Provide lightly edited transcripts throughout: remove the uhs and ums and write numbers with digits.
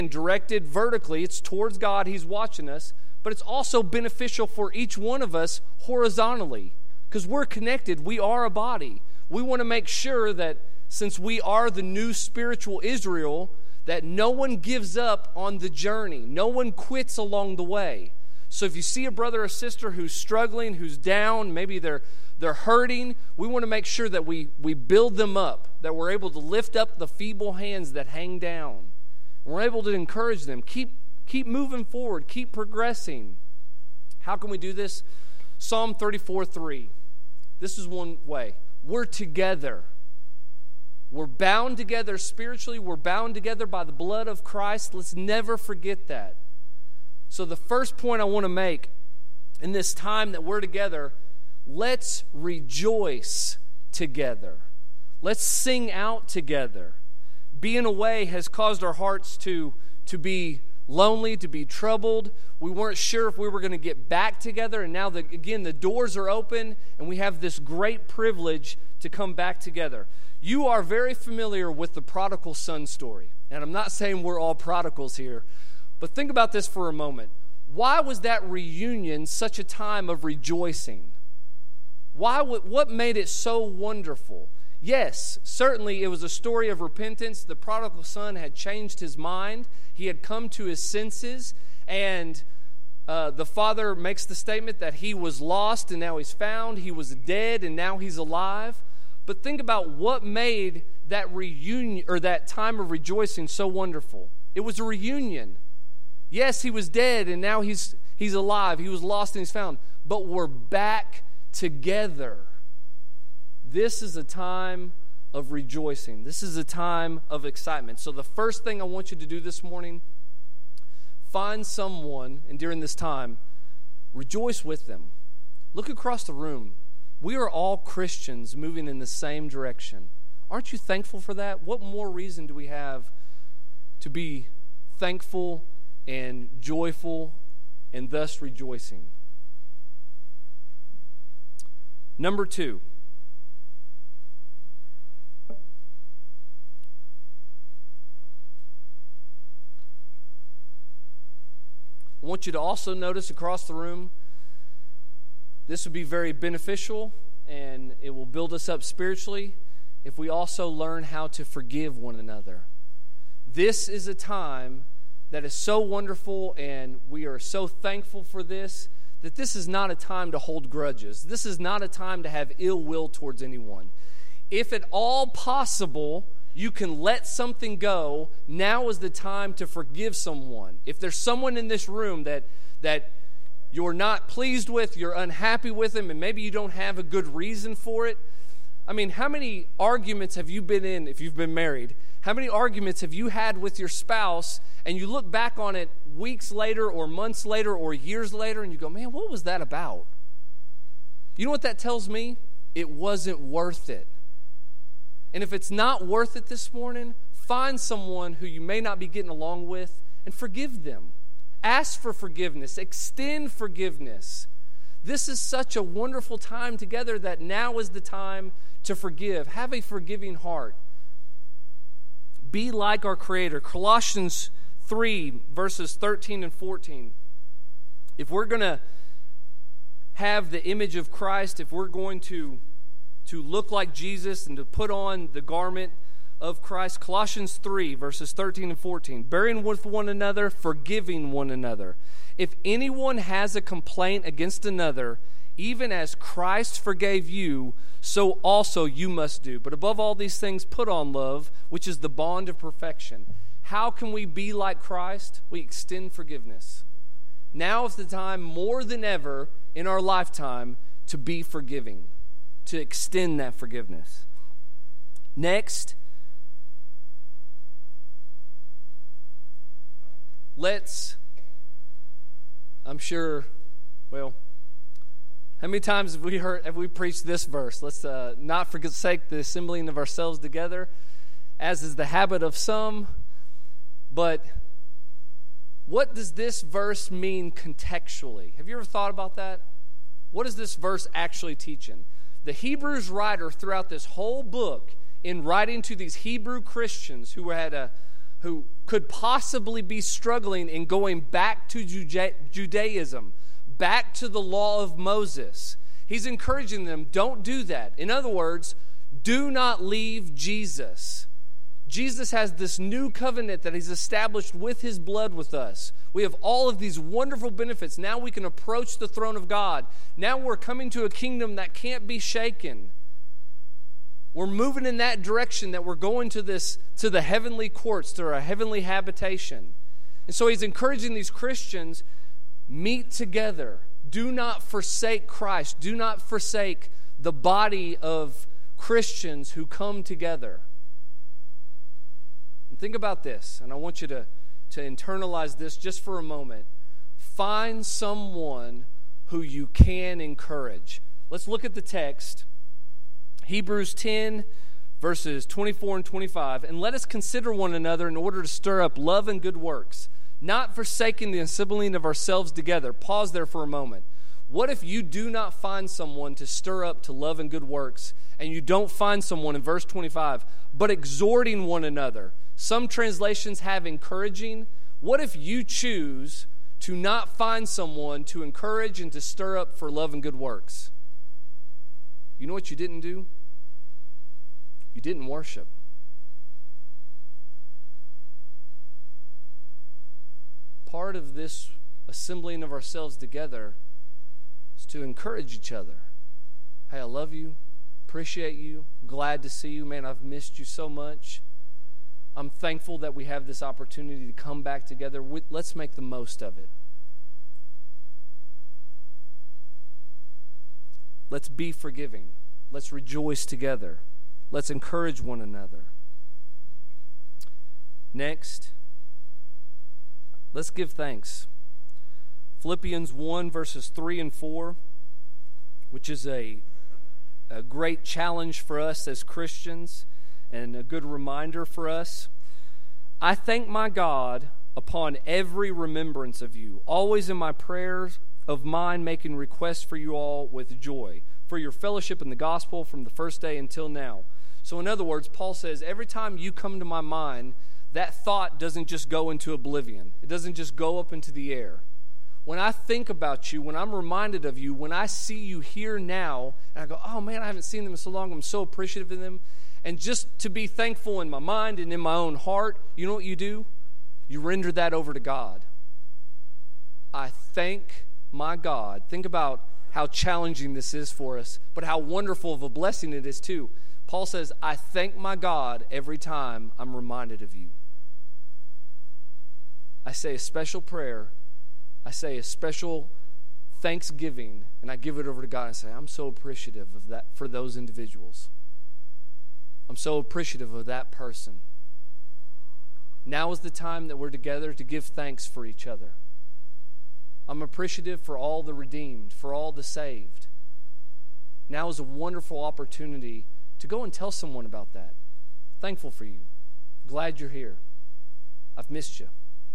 directed vertically. It's towards God. He's watching us. But it's also beneficial for each one of us horizontally, because we're connected. We are a body. We want to make sure that since we are the new spiritual Israel, that no one gives up on the journey. No one quits along the way. So if you see a brother or sister who's struggling, who's down, maybe they're hurting, we want to make sure that we build them up, that we're able to lift up the feeble hands that hang down. We're able to encourage them. Keep moving forward. Keep progressing. How can we do this? Psalm 34:3. This is one way. We're together. We're bound together spiritually. We're bound together by the blood of Christ. Let's never forget that. So the first point I want to make in this time that we're together, let's rejoice together. Let's sing out together. Being away has caused our hearts to be lonely, to be troubled. We weren't sure if we were going to get back together, and now, again, the doors are open, and we have this great privilege to come back together. You are very familiar with the prodigal son story, and I'm not saying we're all prodigals here, but think about this for a moment. Why was that reunion such a time of rejoicing? What made it so wonderful? Yes, certainly it was a story of repentance. The prodigal son had changed his mind. He had come to his senses, and the father makes the statement that he was lost and now he's found. He was dead and now he's alive. But think about what made that reunion or that time of rejoicing so wonderful. It was a reunion. Yes, he was dead and now he's alive. He was lost and he's found. But we're back together. This is a time of rejoicing. This is a time of excitement. So the first thing I want you to do this morning, find someone, and during this time, rejoice with them. Look across the room. We are all Christians moving in the same direction. Aren't you thankful for that? What more reason do we have to be thankful and joyful and thus rejoicing? Number 2. I want you to also notice across the room, this would be very beneficial and it will build us up spiritually if we also learn how to forgive one another. This is a time that is so wonderful, and we are so thankful for this, that this is not a time to hold grudges. This is not a time to have ill will towards anyone. If at all possible, you can let something go, now is the time to forgive someone. If there's someone in this room that you're not pleased with, you're unhappy with them, and maybe you don't have a good reason for it. I mean, how many arguments have you been in, if you've been married? How many arguments have you had with your spouse, and you look back on it weeks later or months later or years later, and you go, man, what was that about? You know what that tells me? It wasn't worth it. And if it's not worth it this morning, find someone who you may not be getting along with and forgive them. Ask for forgiveness. Extend forgiveness. This is such a wonderful time together that now is the time to forgive. Have a forgiving heart. Be like our Creator. Colossians 3, verses 13 and 14. If we're going to have the image of Christ, if we're going to look like Jesus and to put on the garment of Christ, Colossians 3, verses 13 and 14. Bearing with one another, forgiving one another. If anyone has a complaint against another, even as Christ forgave you, so also you must do. But above all these things, put on love, which is the bond of perfection. How can we be like Christ? We extend forgiveness. Now is the time more than ever in our lifetime to be forgiving, to extend that forgiveness. Next, how many times have we preached this verse? Let's not forsake the assembling of ourselves together, as is the habit of some. But what does this verse mean contextually? Have you ever thought about that? What is this verse actually teaching? The Hebrews writer throughout this whole book, in writing to these Hebrew Christians who had a who could possibly be struggling in going back to Judaism, back to the law of Moses. He's encouraging them, don't do that. In other words, do not leave Jesus. Jesus has this new covenant that he's established with his blood with us. We have all of these wonderful benefits. Now we can approach the throne of God. Now we're coming to a kingdom that can't be shaken. We're moving in that direction, that we're going to the heavenly courts, to our heavenly habitation. And so he's encouraging these Christians, meet together. Do not forsake Christ. Do not forsake the body of Christians who come together. And think about this, and I want you to internalize this just for a moment. Find someone who you can encourage. Let's look at the text. Hebrews 10, verses 24 and 25. And let us consider one another in order to stir up love and good works, not forsaking the assembling of ourselves together. Pause there for a moment. What if you do not find someone to stir up to love and good works, and you don't find someone in verse 25, but exhorting one another? Some translations have encouraging. What if you choose to not find someone to encourage and to stir up for love and good works? You know what you didn't do? You didn't worship. Part of this assembling of ourselves together is to encourage each other. Hey, I love you, appreciate you, glad to see you. Man, I've missed you so much. I'm thankful that we have this opportunity to come back together. Let's make the most of it. Let's be forgiving. Let's rejoice together. Let's encourage one another. Next, let's give thanks. Philippians 1, verses 3 and 4, which is a great challenge for us as Christians and a good reminder for us. I thank my God upon every remembrance of you, always in my prayers of mine making requests for you all with joy, for your fellowship in the gospel from the first day until now. So in other words, Paul says, every time you come to my mind, that thought doesn't just go into oblivion. It doesn't just go up into the air. When I think about you, when I'm reminded of you, when I see you here now, and I go, oh man, I haven't seen them in so long, I'm so appreciative of them. And just to be thankful in my mind and in my own heart, you know what you do? You render that over to God. I thank my God. Think about how challenging this is for us, but how wonderful of a blessing it is too. Paul says, I thank my God every time I'm reminded of you. I say a special prayer. I say a special thanksgiving, and I give it over to God and say, I'm so appreciative of that for those individuals. I'm so appreciative of that person. Now is the time that we're together to give thanks for each other. I'm appreciative for all the redeemed, for all the saved. Now is a wonderful opportunity to go and tell someone about that. Thankful for you. Glad you're here. I've missed you.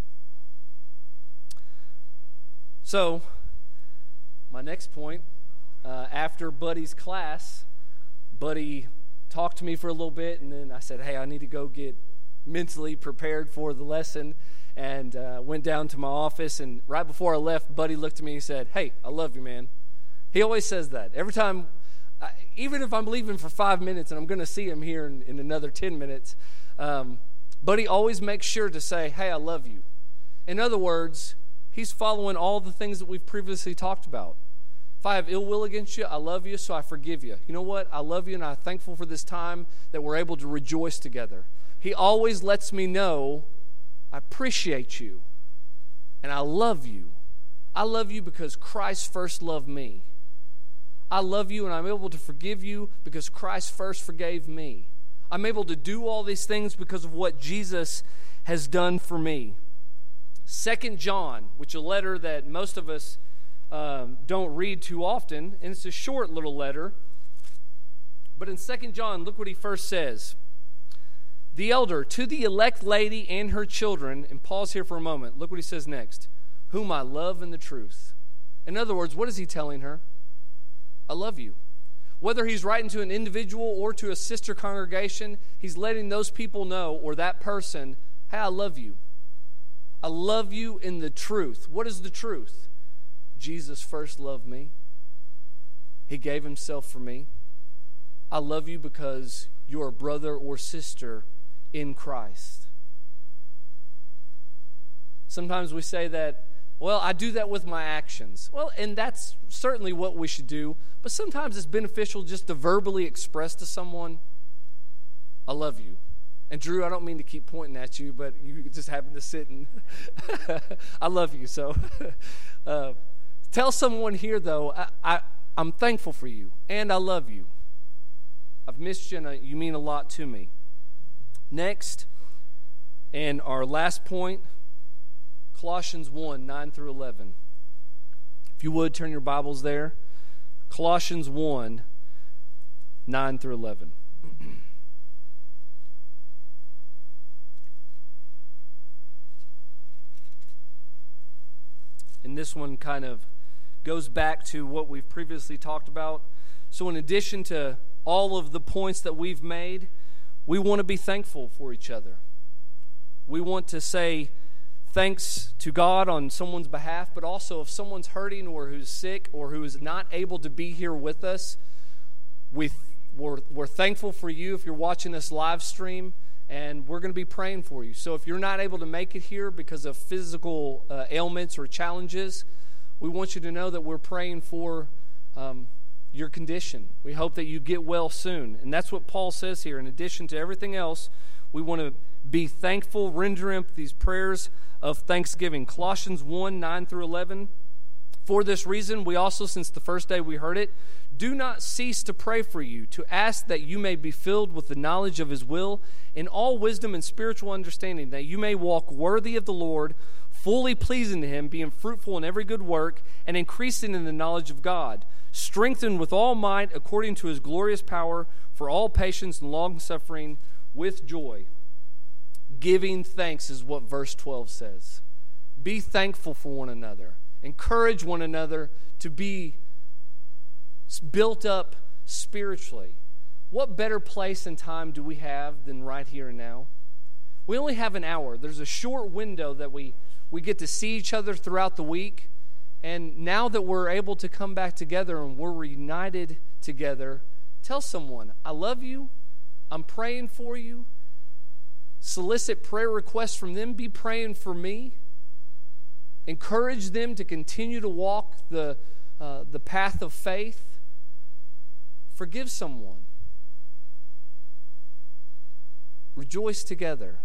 So, my next point, after Buddy's class, Buddy talked to me for a little bit, and then I said, hey, I need to go get mentally prepared for the lesson, and went down to my office, and right before I left, Buddy looked at me and said, hey, I love you, man. He always says that. Every time, even if I'm leaving for 5 minutes and I'm going to see him here in another 10 minutes, Buddy always makes sure to say, hey, I love you. In other words, he's following all the things that we've previously talked about. If I have ill will against you, I love you, so I forgive you. You know what? I love you, and I'm thankful for this time that we're able to rejoice together. He always lets me know, I appreciate you, and I love you. I love you because Christ first loved me. I love you, and I'm able to forgive you because Christ first forgave me. I'm able to do all these things because of what Jesus has done for me. 2 John, which is a letter that most of us don't read too often, and it's a short little letter. But in 2 John, look what he first says. The elder, to the elect lady and her children, and pause here for a moment. Look what he says next. Whom I love in the truth. In other words, what is he telling her? I love you. Whether he's writing to an individual or to a sister congregation, he's letting those people know, or that person, Hey, I love you. I love you in the truth. What is the truth? Jesus first loved me. He gave himself for me. I love you because you're a brother or sister in Christ. Sometimes we say that, well, I do that with my actions. Well, and that's certainly what we should do. But sometimes it's beneficial just to verbally express to someone, I love you. And Drew, I don't mean to keep pointing at you, but you just happen to sit and I love you. So tell someone here, though, I'm thankful for you and I love you. I've missed you and you mean a lot to me. Next, and our last point, Colossians 1, 9 through 11. If you would, turn your Bibles there. Colossians 1, 9 through 11. And this one kind of goes back to what we've previously talked about. So in addition to all of the points that we've made, we want to be thankful for each other. We want to say thanks to God on someone's behalf, but also if someone's hurting or who's sick or who is not able to be here with us, we're thankful for you if you're watching us live stream, and we're going to be praying for you. So if you're not able to make it here because of physical ailments or challenges, we want you to know that we're praying for your condition. We hope that you get well soon. And that's what Paul says here. In addition to everything else, we want to be thankful, rendering up these prayers of thanksgiving. Colossians 1, 9 through 11. For this reason, we also, since the first day we heard it, do not cease to pray for you, to ask that you may be filled with the knowledge of his will in all wisdom and spiritual understanding, that you may walk worthy of the Lord, fully pleasing to him, being fruitful in every good work, and increasing in the knowledge of God, strengthened with all might according to his glorious power, for all patience and long-suffering with joy. Giving thanks is what verse 12 says. Be thankful for one another. Encourage one another to be built up spiritually. What better place and time do we have than right here and now? We only have an hour. There's a short window that we get to see each other throughout the week. And now that we're able to come back together and we're reunited together, tell someone, I love you. I'm praying for you. Solicit prayer requests from them. Be praying for me. Encourage them to continue to walk the path of faith. Forgive someone. Rejoice together.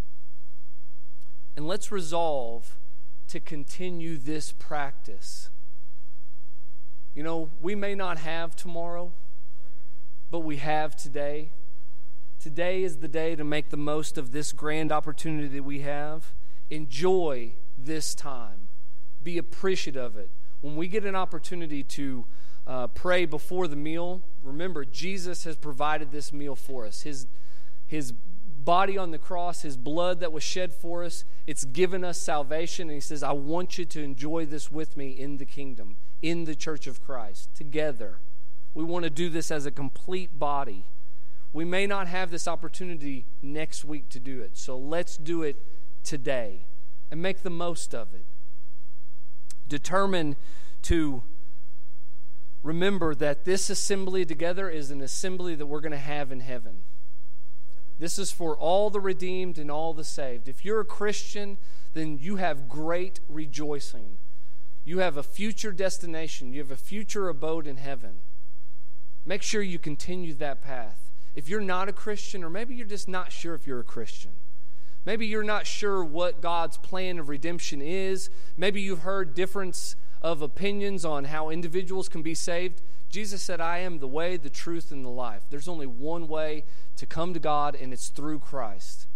And let's resolve to continue this practice. You know, we may not have tomorrow, but we have today. Today is the day to make the most of this grand opportunity that we have. Enjoy this time. Be appreciative of it. When we get an opportunity to pray before the meal, remember, Jesus has provided this meal for us. His body on the cross, his blood that was shed for us, it's given us salvation. And he says, I want you to enjoy this with me in the kingdom, in the church of Christ, together. We want to do this as a complete body. We may not have this opportunity next week to do it, so let's do it today and make the most of it. Determine to remember that this assembly together is an assembly that we're going to have in heaven. This is for all the redeemed and all the saved. If you're a Christian, then you have great rejoicing. You have a future destination. You have a future abode in heaven. Make sure you continue that path. If you're not a Christian, or maybe you're just not sure if you're a Christian, maybe you're not sure what God's plan of redemption is, maybe you've heard difference of opinions on how individuals can be saved, Jesus said, I am the way, the truth, and the life. There's only one way to come to God, and it's through Christ.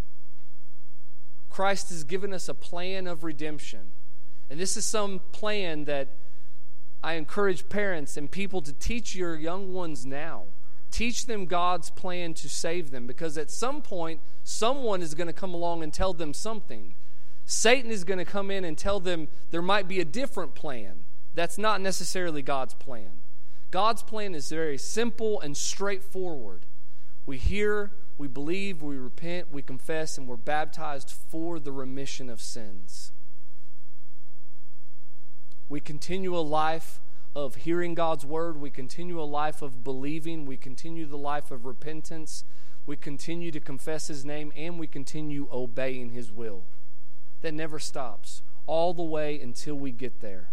Christ has given us a plan of redemption. And this is some plan that I encourage parents and people to teach your young ones now. Teach them God's plan to save them, because at some point, someone is going to come along and tell them something. Satan is going to come in and tell them there might be a different plan. That's not necessarily God's plan. God's plan is very simple and straightforward. We hear, we believe, we repent, we confess, and we're baptized for the remission of sins. We continue a life of hearing God's word. We continue a life of believing. We continue the life of repentance. We continue to confess His name, and we continue obeying His will. That never stops, all the way until we get there.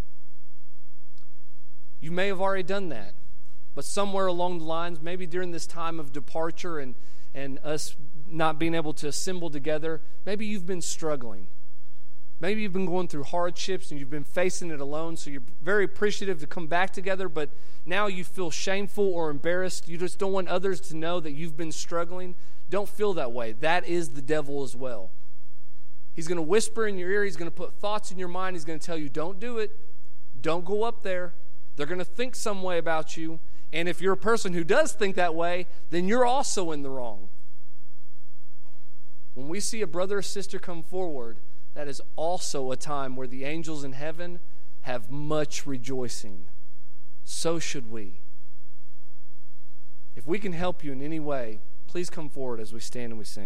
You may have already done that, but somewhere along the lines, maybe during this time of departure and us not being able to assemble together, maybe you've been struggling. Maybe you've been going through hardships and you've been facing it alone, so you're very appreciative to come back together, but now you feel shameful or embarrassed. You just don't want others to know that you've been struggling. Don't feel that way. That is the devil as well. He's going to whisper in your ear. He's going to put thoughts in your mind. He's going to tell you, don't do it. Don't go up there. They're going to think some way about you. And if you're a person who does think that way, then you're also in the wrong. When we see a brother or sister come forward, that is also a time where the angels in heaven have much rejoicing. So should we. If we can help you in any way, please come forward as we stand and we sing.